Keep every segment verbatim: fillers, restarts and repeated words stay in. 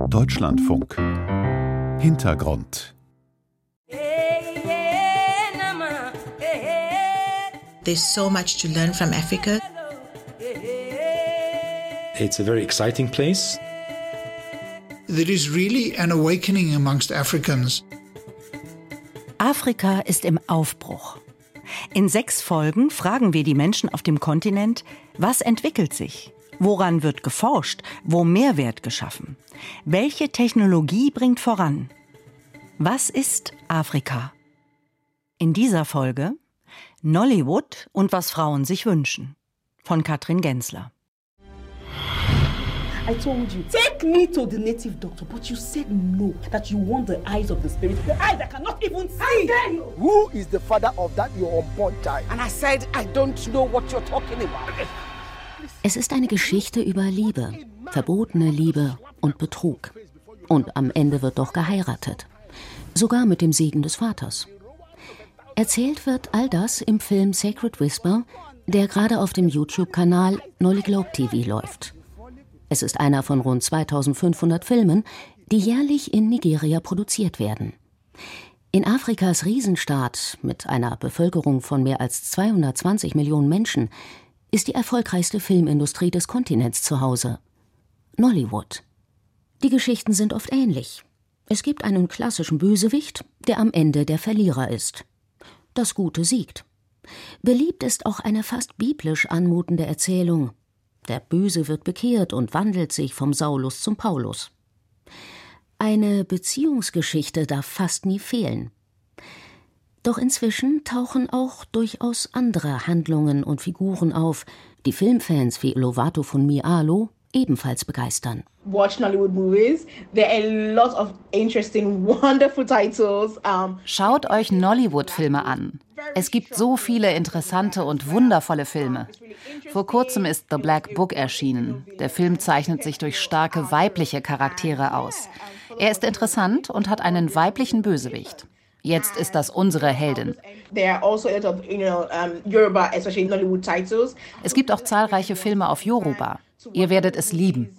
Deutschlandfunk. Hintergrund. There's so much to learn from Africa. It's a very exciting place. There is really an awakening amongst Africans. Afrika ist im Aufbruch. In sechs Folgen fragen wir die Menschen auf dem Kontinent, was entwickelt sich? Woran wird geforscht? Wo Mehrwert geschaffen? Welche Technologie bringt voran? Was ist Afrika? In dieser Folge Nollywood und was Frauen sich wünschen. Von Katrin Gensler. I told you, take me to the native doctor, but you said no, that you want the eyes of the spirit, the eyes that cannot even see. Who is the father of that your unborn child? And I said, I don't know what you're talking about. Es ist eine Geschichte über Liebe, verbotene Liebe und Betrug. Und am Ende wird doch geheiratet. Sogar mit dem Segen des Vaters. Erzählt wird all das im Film Sacred Whisper, der gerade auf dem YouTube-Kanal Nolly Globe T V läuft. Es ist einer von rund zweitausendfünfhundert Filmen, die jährlich in Nigeria produziert werden. In Afrikas Riesenstaat mit einer Bevölkerung von mehr als zweihundertzwanzig Millionen Menschen ist die erfolgreichste Filmindustrie des Kontinents zu Hause. Nollywood. Die Geschichten sind oft ähnlich. Es gibt einen klassischen Bösewicht, der am Ende der Verlierer ist. Das Gute siegt. Beliebt ist auch eine fast biblisch anmutende Erzählung. Der Böse wird bekehrt und wandelt sich vom Saulus zum Paulus. Eine Beziehungsgeschichte darf fast nie fehlen. Doch inzwischen tauchen auch durchaus andere Handlungen und Figuren auf, die Filmfans wie Lovato von Mialo ebenfalls begeistern. Watch Nollywood movies. There are a lot of interesting, wonderful titles. Um, Schaut euch Nollywood-Filme an. Es gibt so viele interessante und wundervolle Filme. Vor kurzem ist The Black Book erschienen. Der Film zeichnet sich durch starke weibliche Charaktere aus. Er ist interessant und hat einen weiblichen Bösewicht. Jetzt ist das unsere Heldin. Es gibt auch zahlreiche Filme auf Yoruba. Ihr werdet es lieben.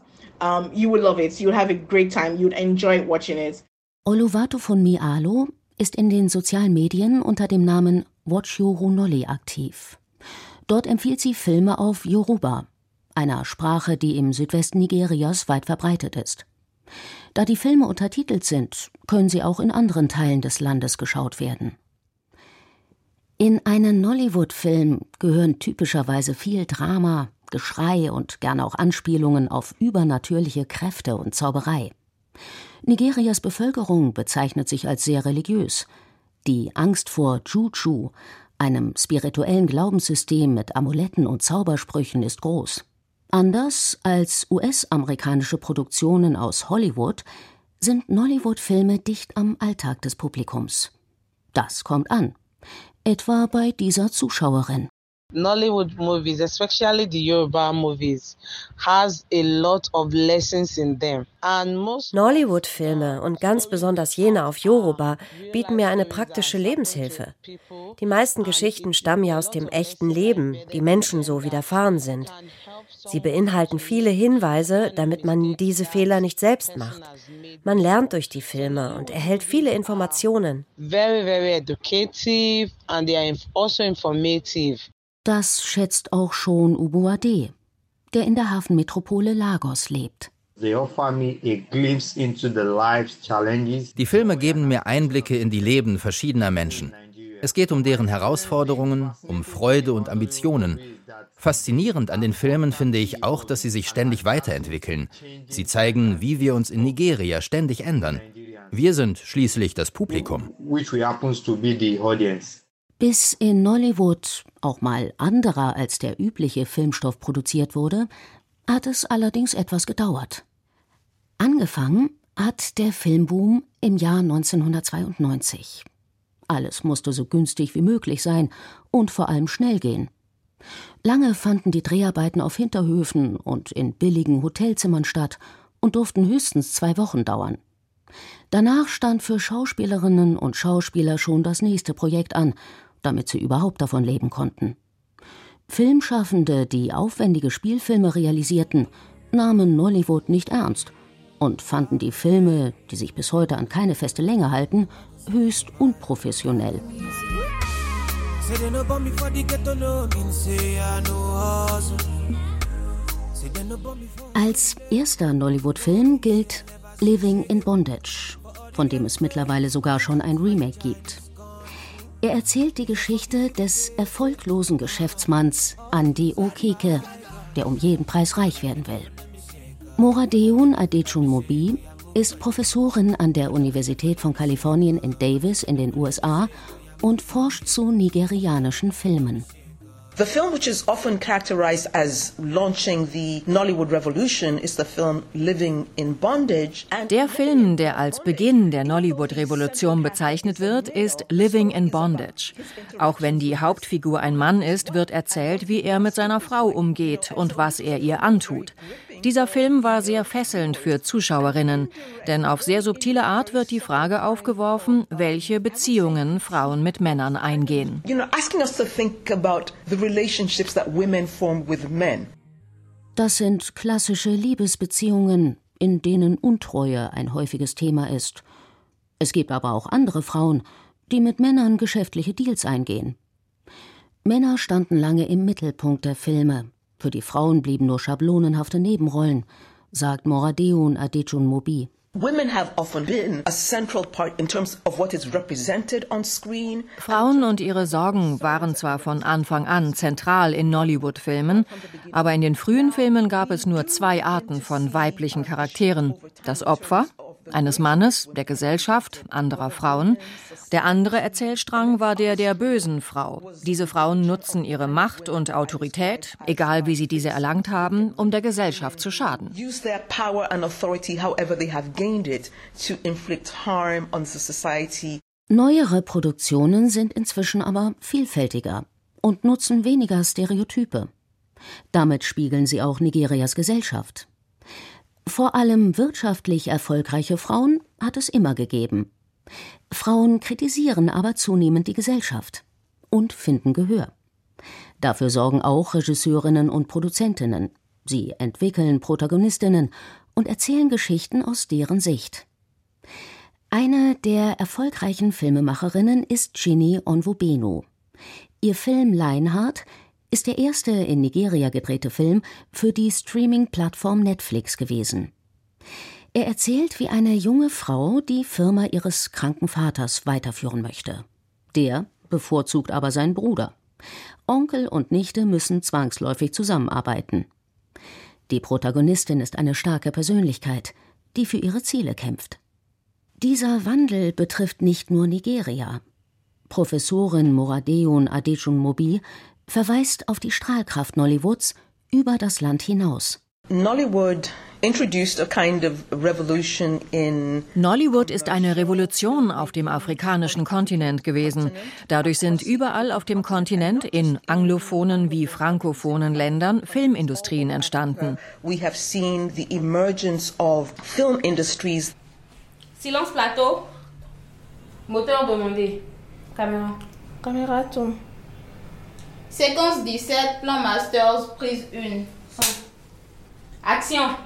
Oluwato von Mialo ist in den sozialen Medien unter dem Namen Watch Yoru Nolly aktiv. Dort empfiehlt sie Filme auf Yoruba, einer Sprache, die im Südwesten Nigerias weit verbreitet ist. Da die Filme untertitelt sind, können sie auch in anderen Teilen des Landes geschaut werden. In einen Nollywood-Film gehören typischerweise viel Drama, Geschrei und gerne auch Anspielungen auf übernatürliche Kräfte und Zauberei. Nigerias Bevölkerung bezeichnet sich als sehr religiös. Die Angst vor Juju, einem spirituellen Glaubenssystem mit Amuletten und Zaubersprüchen, ist groß. Anders als U S-amerikanische Produktionen aus Hollywood sind Nollywood-Filme dicht am Alltag des Publikums. Das kommt an. Etwa bei dieser Zuschauerin. Nollywood movies, especially the Yoruba movies, has a lot of lessons in them. And most Nollywood-Filme und ganz besonders jene auf Yoruba bieten mir eine praktische Lebenshilfe. Die meisten Geschichten stammen ja aus dem echten Leben, die Menschen so widerfahren sind. Sie beinhalten viele Hinweise, damit man diese Fehler nicht selbst macht. Man lernt durch die Filme und erhält viele Informationen. Very, very educative and they are also informative. Das schätzt auch schon Ubuade, der in der Hafenmetropole Lagos lebt. Die Filme geben mir Einblicke in die Leben verschiedener Menschen. Es geht um deren Herausforderungen, um Freude und Ambitionen. Faszinierend an den Filmen finde ich auch, dass sie sich ständig weiterentwickeln. Sie zeigen, wie wir uns in Nigeria ständig ändern. Wir sind schließlich das Publikum. Bis in Nollywood auch mal anderer als der übliche Filmstoff produziert wurde, hat es allerdings etwas gedauert. Angefangen hat der Filmboom im Jahr neunzehnhundertzweiundneunzig. Alles musste so günstig wie möglich sein und vor allem schnell gehen. Lange fanden die Dreharbeiten auf Hinterhöfen und in billigen Hotelzimmern statt und durften höchstens zwei Wochen dauern. Danach stand für Schauspielerinnen und Schauspieler schon das nächste Projekt an, damit sie überhaupt davon leben konnten. Filmschaffende, die aufwendige Spielfilme realisierten, nahmen Nollywood nicht ernst. und fanden die Filme, die sich bis heute an keine feste Länge halten, höchst unprofessionell. Als erster Nollywood-Film gilt Living in Bondage, von dem es mittlerweile sogar schon ein Remake gibt. Er erzählt die Geschichte des erfolglosen Geschäftsmanns Andy Okeke, der um jeden Preis reich werden will. Moradeun Adejunmobi ist Professorin an der Universität von Kalifornien in Davis in den U S A und forscht zu nigerianischen Filmen. The film which is often characterized as launching the Nollywood Revolution is the film Living in Bondage. Der Film, der als Beginn der Nollywood-Revolution bezeichnet wird, ist Living in Bondage. Auch wenn die Hauptfigur ein Mann ist, wird erzählt, wie er mit seiner Frau umgeht und was er ihr antut. Dieser Film war sehr fesselnd für Zuschauerinnen, denn auf sehr subtile Art wird die Frage aufgeworfen, welche Beziehungen Frauen mit Männern eingehen. You know, asking us to think about the relationships that women form with men. Das sind klassische Liebesbeziehungen, in denen Untreue ein häufiges Thema ist. Es gibt aber auch andere Frauen, die mit Männern geschäftliche Deals eingehen. Männer standen lange im Mittelpunkt der Filme. Für die Frauen blieben nur schablonenhafte Nebenrollen, sagt Moradeun Adejunmobi. Frauen und ihre Sorgen waren zwar von Anfang an zentral in Nollywood-Filmen, aber in den frühen Filmen gab es nur zwei Arten von weiblichen Charakteren. Das Opfer, eines Mannes, der Gesellschaft, anderer Frauen. Der andere Erzählstrang war der der bösen Frau. Diese Frauen nutzen ihre Macht und Autorität, egal wie sie diese erlangt haben, um der Gesellschaft zu schaden. Neuere Produktionen sind inzwischen aber vielfältiger und nutzen weniger Stereotype. Damit spiegeln sie auch Nigerias Gesellschaft. Vor allem wirtschaftlich erfolgreiche Frauen hat es immer gegeben. Frauen kritisieren aber zunehmend die Gesellschaft und finden Gehör. Dafür sorgen auch Regisseurinnen und Produzentinnen. Sie entwickeln Protagonistinnen und erzählen Geschichten aus deren Sicht. Eine der erfolgreichen Filmemacherinnen ist Chinny Onwubenu. Ihr Film Lionheart ist der erste in Nigeria gedrehte Film für die Streaming-Plattform Netflix gewesen. Er erzählt, wie eine junge Frau die Firma ihres kranken Vaters weiterführen möchte. Der bevorzugt aber seinen Bruder. Onkel und Nichte müssen zwangsläufig zusammenarbeiten. Die Protagonistin ist eine starke Persönlichkeit, die für ihre Ziele kämpft. Dieser Wandel betrifft nicht nur Nigeria. Professorin Moradeun Adejunmobi verweist auf die Strahlkraft Nollywoods über das Land hinaus. Nollywood introduced a kind of revolution in Nollywood ist eine Revolution auf dem afrikanischen Kontinent gewesen. Dadurch sind überall auf dem Kontinent, in anglophonen wie frankophonen Ländern, Filmindustrien entstanden. We have seen the emergence of film industries. Silence plateau. Moteur demandé. Caméra. Caméra tourne. Séquence dix-sept, plan masters, prise un. Action.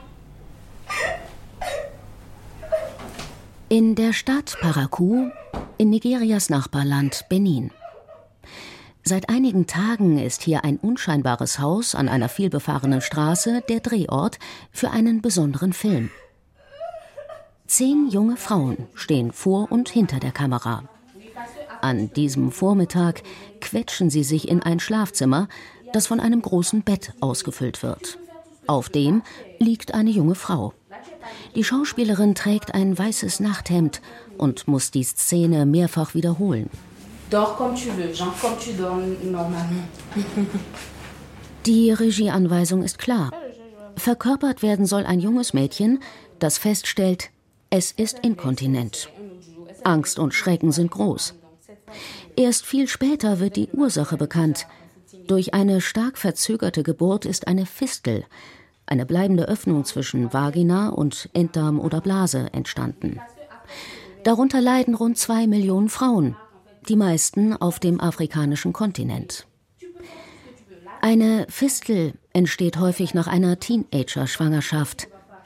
In der Stadt Parakou, in Nigerias Nachbarland Benin. Seit einigen Tagen ist hier ein unscheinbares Haus an einer vielbefahrenen Straße der Drehort für einen besonderen Film. Zehn junge Frauen stehen vor und hinter der Kamera. An diesem Vormittag quetschen sie sich in ein Schlafzimmer, das von einem großen Bett ausgefüllt wird. Auf dem liegt eine junge Frau. Die Schauspielerin trägt ein weißes Nachthemd und muss die Szene mehrfach wiederholen. Dors comme tu veux, genre comme tu dors normalement. Die Regieanweisung ist klar. Verkörpert werden soll ein junges Mädchen, das feststellt, es ist inkontinent. Angst und Schrecken sind groß. Erst viel später wird die Ursache bekannt. Durch eine stark verzögerte Geburt ist eine Fistel, eine bleibende Öffnung zwischen Vagina und Enddarm oder Blase, entstanden. Darunter leiden rund zwei Millionen Frauen, die meisten auf dem afrikanischen Kontinent. Eine Fistel entsteht häufig nach einer Teenager-Schwangerschaft,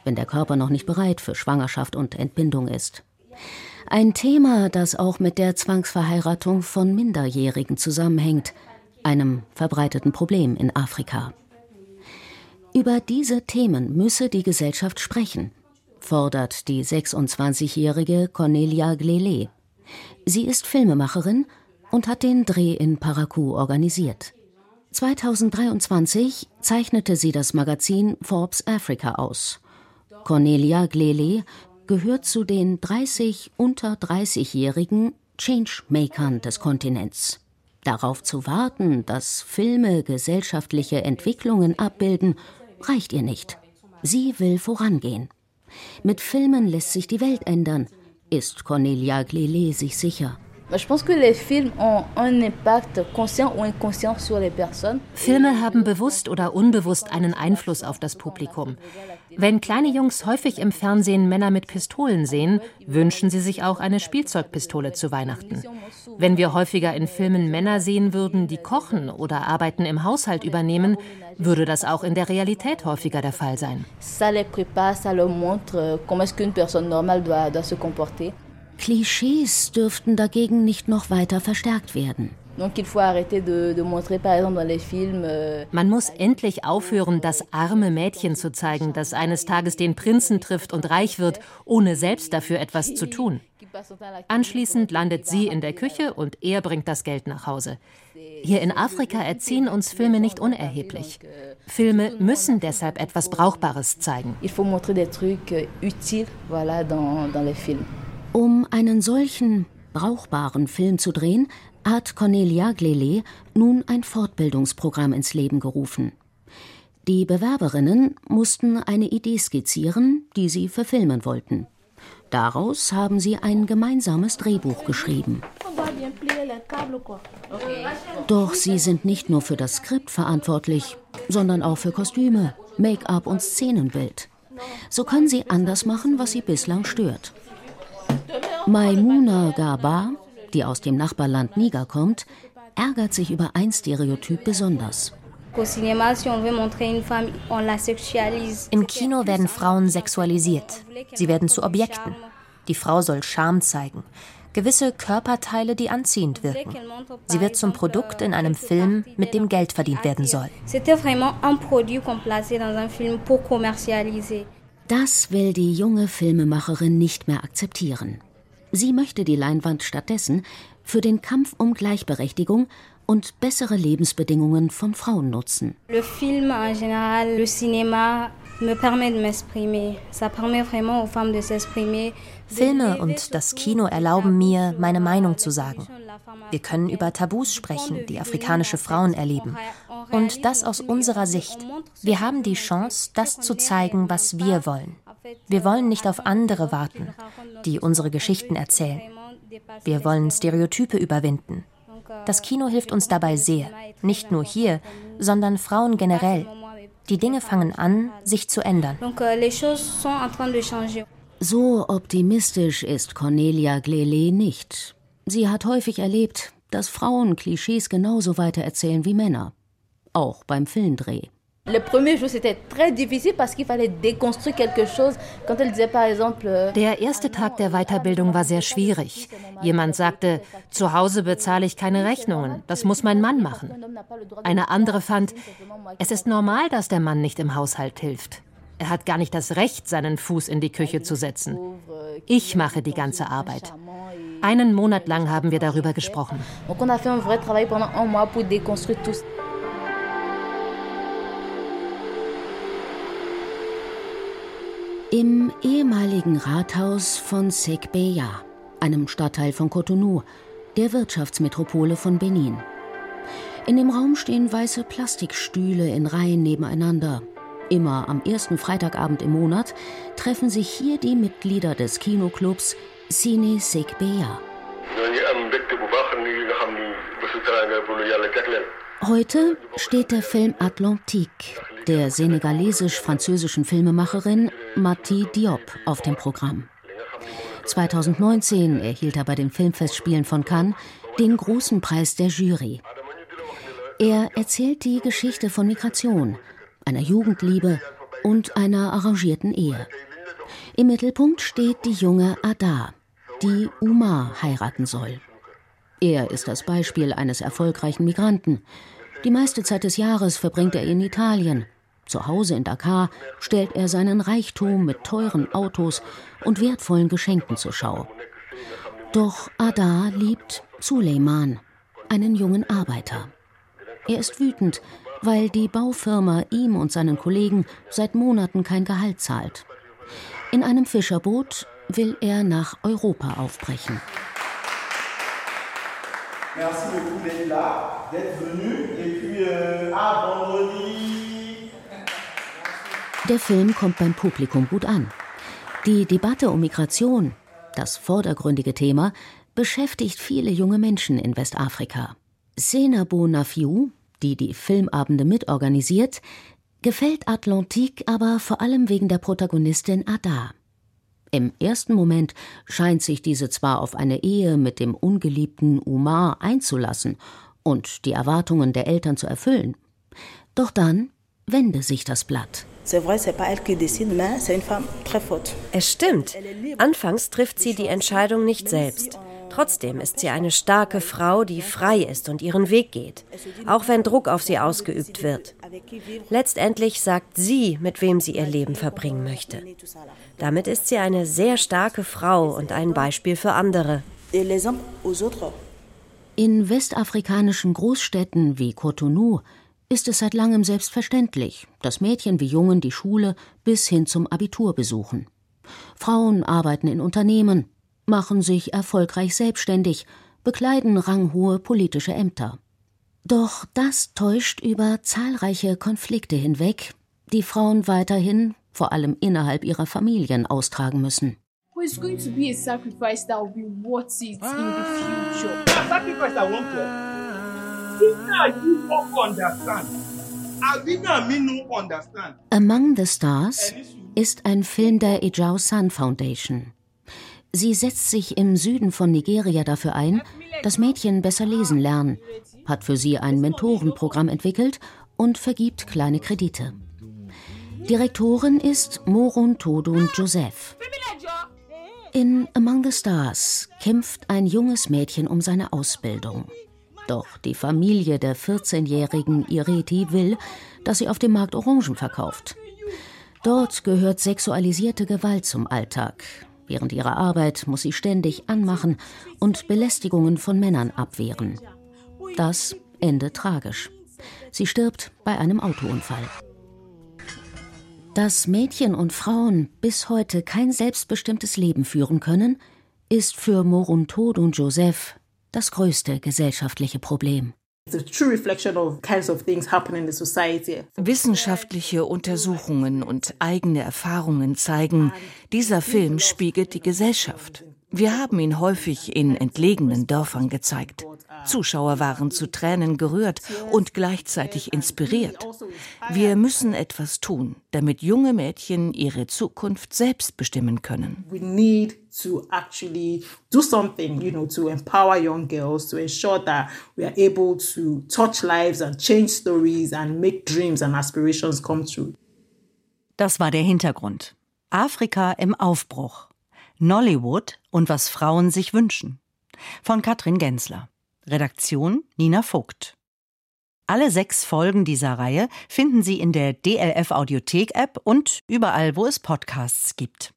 wenn der Körper noch nicht bereit für Schwangerschaft und Entbindung ist. Ein Thema, das auch mit der Zwangsverheiratung von Minderjährigen zusammenhängt, einem verbreiteten Problem in Afrika. Über diese Themen müsse die Gesellschaft sprechen, fordert die sechsundzwanzigjährige Cornelia Glele. Sie ist Filmemacherin und hat den Dreh in Parakou organisiert. zweitausenddreiundzwanzig zeichnete sie das Magazin Forbes Africa aus. Cornelia Glele gehört zu den dreißig unter dreißigjährigen Changemakern des Kontinents. Darauf zu warten, dass Filme gesellschaftliche Entwicklungen abbilden, reicht ihr nicht. Sie will vorangehen. Mit Filmen lässt sich die Welt ändern, ist Cornelia Glele sich sicher. Filme haben bewusst oder unbewusst einen Einfluss auf das Publikum. Wenn kleine Jungs häufig im Fernsehen Männer mit Pistolen sehen, wünschen sie sich auch eine Spielzeugpistole zu Weihnachten. Wenn wir häufiger in Filmen Männer sehen würden, die kochen oder Arbeiten im Haushalt übernehmen, würde das auch in der Realität häufiger der Fall sein. Klischees dürften dagegen nicht noch weiter verstärkt werden. Man muss endlich aufhören, das arme Mädchen zu zeigen, das eines Tages den Prinzen trifft und reich wird, ohne selbst dafür etwas zu tun. Anschließend landet sie in der Küche und er bringt das Geld nach Hause. Hier in Afrika erziehen uns Filme nicht unerheblich. Filme müssen deshalb etwas Brauchbares zeigen. Um einen solchen brauchbaren Film zu drehen, hat Cornelia Glele nun ein Fortbildungsprogramm ins Leben gerufen. Die Bewerberinnen mussten eine Idee skizzieren, die sie verfilmen wollten. Daraus haben sie ein gemeinsames Drehbuch geschrieben. Doch sie sind nicht nur für das Skript verantwortlich, sondern auch für Kostüme, Make-up und Szenenbild. So können sie anders machen, was sie bislang stört. Maimouna Garba, die aus dem Nachbarland Niger kommt, ärgert sich über ein Stereotyp besonders. Im Kino werden Frauen sexualisiert. Sie werden zu Objekten. Die Frau soll Charme zeigen. Gewisse Körperteile, die anziehend wirken. Sie wird zum Produkt in einem Film, mit dem Geld verdient werden soll. Das will die junge Filmemacherin nicht mehr akzeptieren. Sie möchte die Leinwand stattdessen für den Kampf um Gleichberechtigung und bessere Lebensbedingungen von Frauen nutzen. Le film en général, le cinéma me permet de m'exprimer. Ça permet vraiment aux femmes de s'exprimer. Filme und das Kino erlauben mir, meine Meinung zu sagen. Wir können über Tabus sprechen, die afrikanische Frauen erleben. Und das aus unserer Sicht. Wir haben die Chance, das zu zeigen, was wir wollen. Wir wollen nicht auf andere warten, die unsere Geschichten erzählen. Wir wollen Stereotype überwinden. Das Kino hilft uns dabei sehr, nicht nur hier, sondern Frauen generell. Die Dinge fangen an, sich zu ändern. So optimistisch ist Cornelia Glele nicht. Sie hat häufig erlebt, dass Frauen Klischees genauso weitererzählen wie Männer. Auch beim Filmdreh. Der erste Tag der Weiterbildung war sehr schwierig. Jemand sagte, zu Hause bezahle ich keine Rechnungen, das muss mein Mann machen. Eine andere fand, es ist normal, dass der Mann nicht im Haushalt hilft. Er hat gar nicht das Recht, seinen Fuß in die Küche zu setzen. Ich mache die ganze Arbeit. Einen Monat lang haben wir darüber gesprochen. Im ehemaligen Rathaus von Sekbeya, einem Stadtteil von Cotonou, der Wirtschaftsmetropole von Benin. In dem Raum stehen weiße Plastikstühle in Reihen nebeneinander. Immer am ersten Freitagabend im Monat treffen sich hier die Mitglieder des Kinoclubs Cine Sekbeya. Heute steht der Film Atlantique der senegalesisch-französischen Filmemacherin Mati Diop auf dem Programm. zweitausendneunzehn erhielt er bei den Filmfestspielen von Cannes den großen Preis der Jury. Er erzählt die Geschichte von Migration, einer Jugendliebe und einer arrangierten Ehe. Im Mittelpunkt steht die junge Ada, die Umar heiraten soll. Er ist das Beispiel eines erfolgreichen Migranten. Die meiste Zeit des Jahres verbringt er in Italien. Zu Hause in Dakar stellt er seinen Reichtum mit teuren Autos und wertvollen Geschenken zur Schau. Doch Ada liebt Suleiman, einen jungen Arbeiter. Er ist wütend, weil die Baufirma ihm und seinen Kollegen seit Monaten kein Gehalt zahlt. In einem Fischerboot will er nach Europa aufbrechen. Merci beaucoup d'être là, d'être venu. Et puis, euh, à vendredi. Der Film kommt beim Publikum gut an. Die Debatte um Migration, das vordergründige Thema, beschäftigt viele junge Menschen in Westafrika. Senabo Nafiu, die die Filmabende mitorganisiert, gefällt Atlantique aber vor allem wegen der Protagonistin Ada. Im ersten Moment scheint sich diese zwar auf eine Ehe mit dem ungeliebten Umar einzulassen und die Erwartungen der Eltern zu erfüllen. Doch dann wende sich das Blatt. Es stimmt. Anfangs trifft sie die Entscheidung nicht selbst. Trotzdem ist sie eine starke Frau, die frei ist und ihren Weg geht, auch wenn Druck auf sie ausgeübt wird. Letztendlich sagt sie, mit wem sie ihr Leben verbringen möchte. Damit ist sie eine sehr starke Frau und ein Beispiel für andere. In westafrikanischen Großstädten wie Cotonou ist es seit langem selbstverständlich, dass Mädchen wie Jungen die Schule bis hin zum Abitur besuchen. Frauen arbeiten in Unternehmen, machen sich erfolgreich selbstständig, bekleiden ranghohe politische Ämter. Doch das täuscht über zahlreiche Konflikte hinweg, die Frauen weiterhin, vor allem innerhalb ihrer Familien, austragen müssen. It's going to be a sacrifice that will be worth it in the future. A sacrifice I won't care. Dina, you don't understand. Adina, me no understand. Among the Stars ist ein Film der Ejao Sun Foundation. Sie setzt sich im Süden von Nigeria dafür ein, dass Mädchen besser lesen lernen, hat für sie ein Mentorenprogramm entwickelt und vergibt kleine Kredite. Direktorin ist Morun Todun Joseph. In Among the Stars kämpft ein junges Mädchen um seine Ausbildung. Doch die Familie der vierzehnjährigen Ireti will, dass sie auf dem Markt Orangen verkauft. Dort gehört sexualisierte Gewalt zum Alltag. Während ihrer Arbeit muss sie ständig anmachen und Belästigungen von Männern abwehren. Das endet tragisch. Sie stirbt bei einem Autounfall. Dass Mädchen und Frauen bis heute kein selbstbestimmtes Leben führen können, ist für Morun Todun Joseph das größte gesellschaftliche Problem. Wissenschaftliche Untersuchungen und eigene Erfahrungen zeigen, dieser Film spiegelt die Gesellschaft. Wir haben ihn häufig in entlegenen Dörfern gezeigt. Zuschauer waren zu Tränen gerührt und gleichzeitig inspiriert. Wir müssen etwas tun, damit junge Mädchen ihre Zukunft selbst bestimmen können. We need to actually do something, you know, to empower young girls, to ensure that we are able to touch lives and change stories and make dreams and aspirations come true. Das war der Hintergrund. Afrika im Aufbruch. Nollywood und was Frauen sich wünschen. Von Katrin Gensler. Redaktion Nina Vogt. Alle sechs Folgen dieser Reihe finden Sie in der D L F Audiothek-App und überall, wo es Podcasts gibt.